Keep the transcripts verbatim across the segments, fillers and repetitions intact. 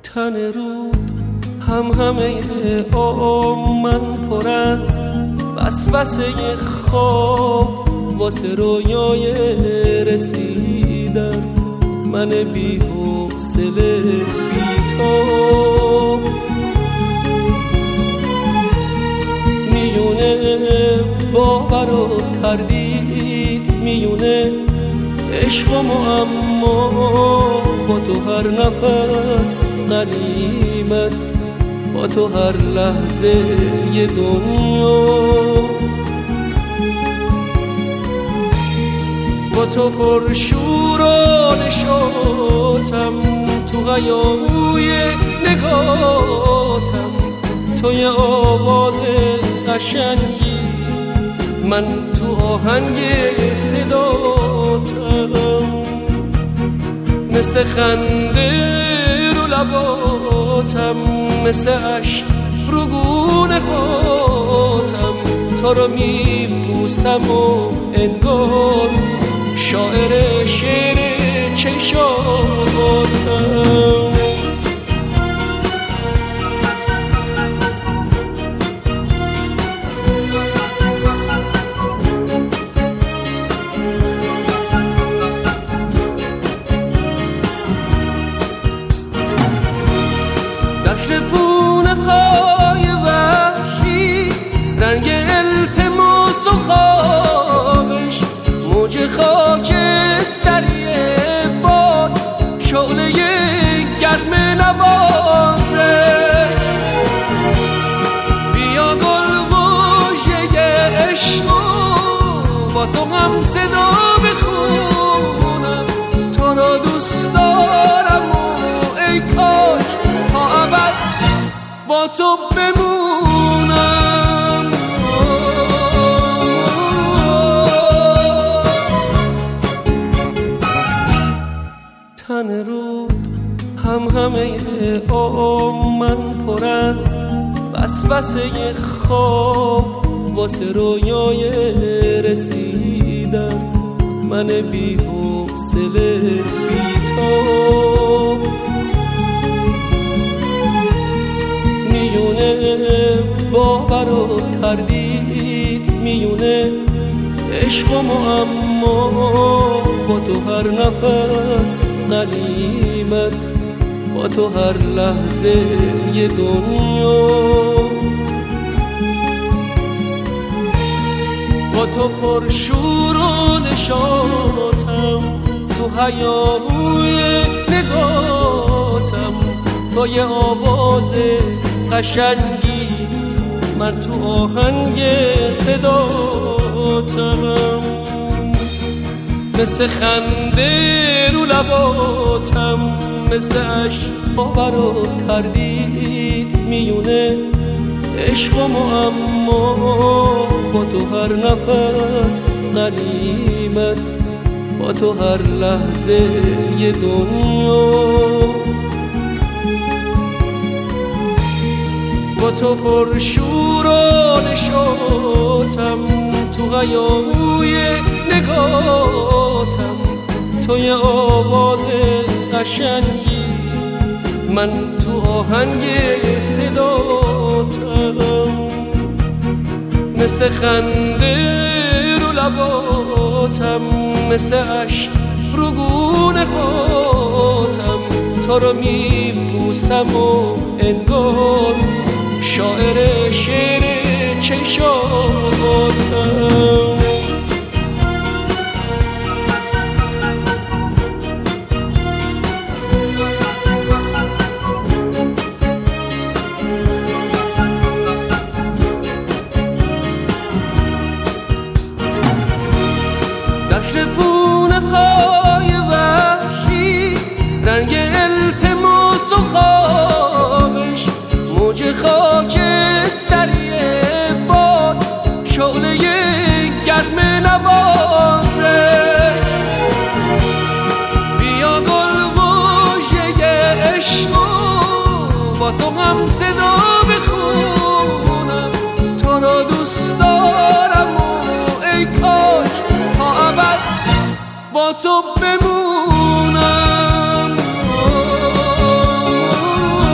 تن رود هم همه آم من پر از وسوسه خواب واسه رویای رسیدن، من بی حوصله بی تو میونه باور و تردید، میونه عشق و معما، با تو هر نفس غنیمت، با تو هر لحظه ی دنیا، با تو پر شور و نشاطم، تو غیاهوی نگاتم، تو یه آواز قشنگی، من تو آهنگ صداتم، مثل خنده رو لباتم، مثل عشق رو گونه هاتم، تو رو میبوسم و انگار شاعر شعر چشاتم. پونه های وحشی، رنگ التماس و خوابش، موج خاکستری باد، شعله گرم نوازش، بیا گلگوشه عشق با تو هم صدا بخونم، تو رو دوست دارم و ای کاش تا ابد با تو بمونم. تن رود هم همه آم من پر از وسوسه خواب واسه رویای رسیدن، من بی حوصله بی تو میونه باور و تردید، میونه عشق و معما، با تو هر نفس غنیمت، با تو هر لحظه ی دنیا، با تو پر شور و نشاطم، تو هیاهوی نگاتم، تو یه آواز قشنگی، من تو آهنگ صداتم، مثل خنده رو لباتم، مثل عشق باور و تردید، میونه عشق و معما، با تو هر نفس غنیمت، با تو هر لحظه ی دنیا، با تو پر شور و نشاطم، تو غیاهوی نگاتم، تو یه آواز قشنگی، من تو آهنگ صداتم، مثل خنده رو لباتم، مثل عشق رو گونه هاتم، تو رو میبوسم و انگار شاعر شعر چشاتم. دشت پونه های وحشی، رنگ التماس و خوابش، موج خاکستری باد، شعله گرم نوازش، بیا گلگوشه عشق با تو هم صدا بخونم، تو رو دوست دارم و ای کاش تا ابد با تو بمونم.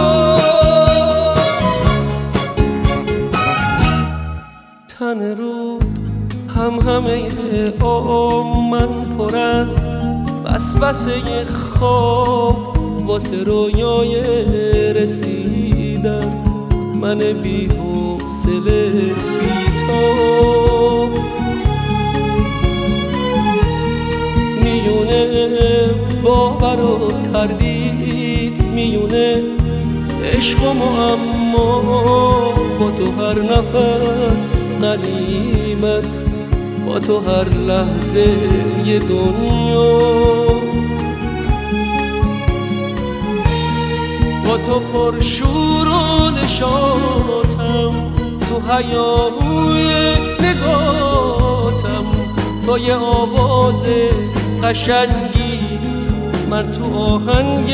من پر از وسوسه خواب واسه رویای رسیدن، من بی حوصله بی تو میونه باور و تردید، میونه عشق و معما، با تو هر نفس غنیمت، با تو هر لحظه ی دنیا، با تو پرشور و نشاطم، تو هیاهوی نگاتم، تو یه آواز قشنگی، من تو آهنگ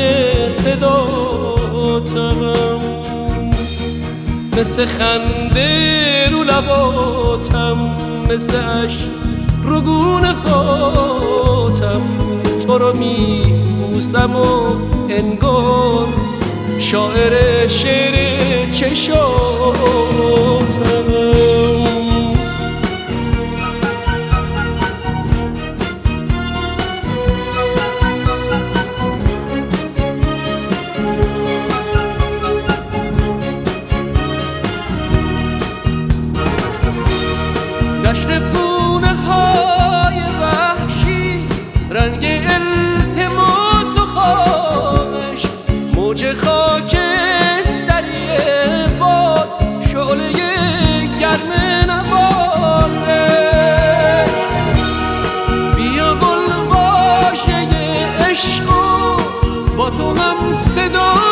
صداتم، مثل خنده رو لباتم، مثل عشق رو گونه هاتم، تو رو می بوسم و انگار شاعر شعر چشاتم. دشت پونه های وحشی، رنگ التماس و خواهش، موج خاکستری باد، شعله گرم نوازش، بیا گل واژه عشق و با تو هم صدا